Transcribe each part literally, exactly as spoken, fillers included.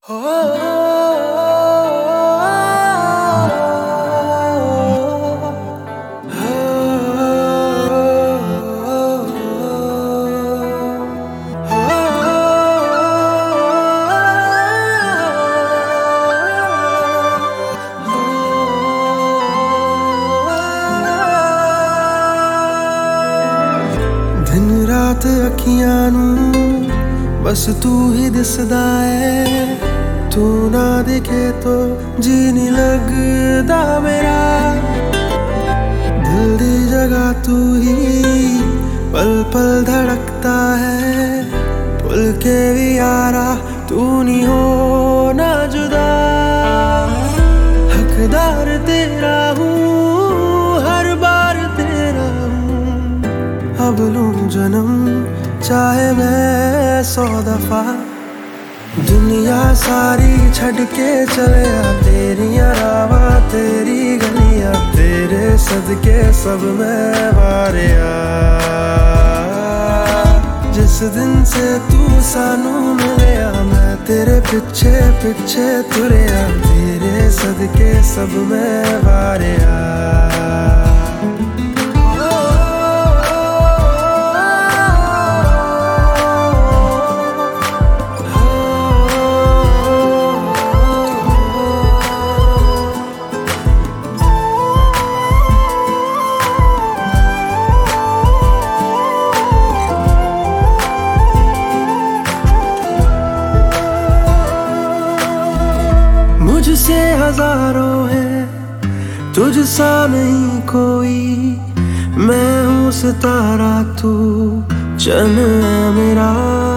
दिन रात अखियां नू बस तू ही दिसदा है। तू ना दिखे तो जी नहीं लगदा मेरा। दिल दी जगह तू ही पल पल धड़कता है। भूल के भी यारा तू नहीं हो ना जुदा। हकदार तेरा हूँ हर बार तेरा हूँ। अब लूं जन्म चाहे मैं सौ दफा। दुनिया सारी छड़ के चले आ तेरिया रावा तेरी गलियां। तेरे सदके सब मैं वारिया। जिस दिन से तू सानू मिलिया मैं तेरे पिछे पिछे तुरिया। तेरे सदके सब मैं वारिया। मुझसे हजारों है तुझसा नहीं कोई। मैं हूँ सितारा तू चन है मेरा।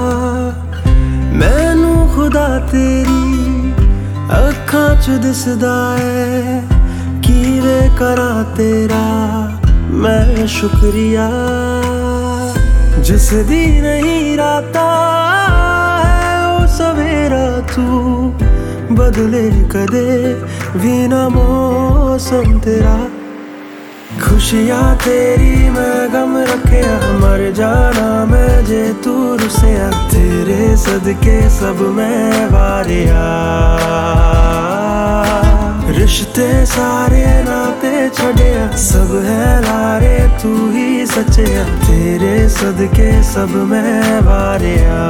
मैनू खुदा तेरी अखां च दिसदा है। कीवे करा तेरा मैं शुक्रिया। जिस दी नहीं राता है वो सवेरा तू। बदले कदे भी ना मौसम तेरा। खुशियाँ तेरी मैं गम रखिया। मर जाना मैं जे तू रुसिया। तेरे सदके सब मैं वारिया। रिश्ते सारे नाते छड़िया। सब है लारे तू ही सच्चिया। तेरे सदके सब मैं वारिया।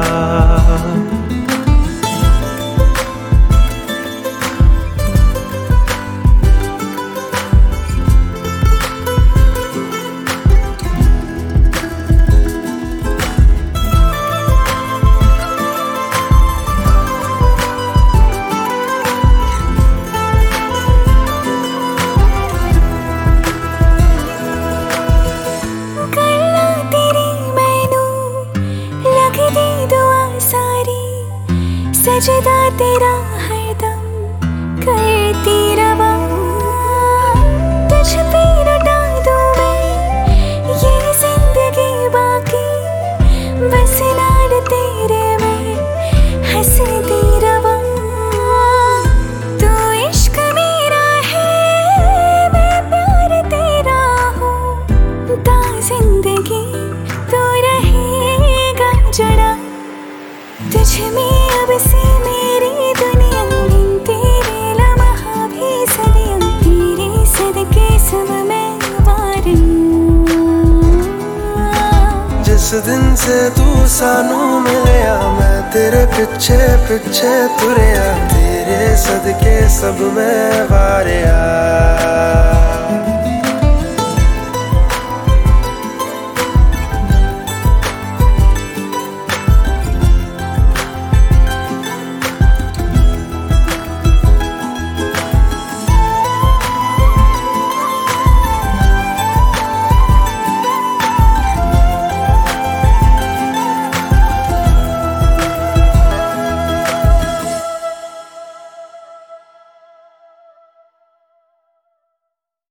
सजदा तेरा हरदम करती रवा। तुझ पे लुटा दूं मैं ये जिंदगी बाकी। बस लाड तेरे में हंसती रवा। तू इश्क मेरा है मैं प्यार तेरा हूँ। ता जिंदगी तू रहेगा जड़ा। तुझ में अब से मेरी दुनिया। बिन तेरे लम्हा भी सदियां। तेरे सदके सब मैं वारिया। जिस दिन से तू सानू मिलिया मैं तेरे पिछे पिछे तुरिया। तेरे सदके सब मैं वारिया।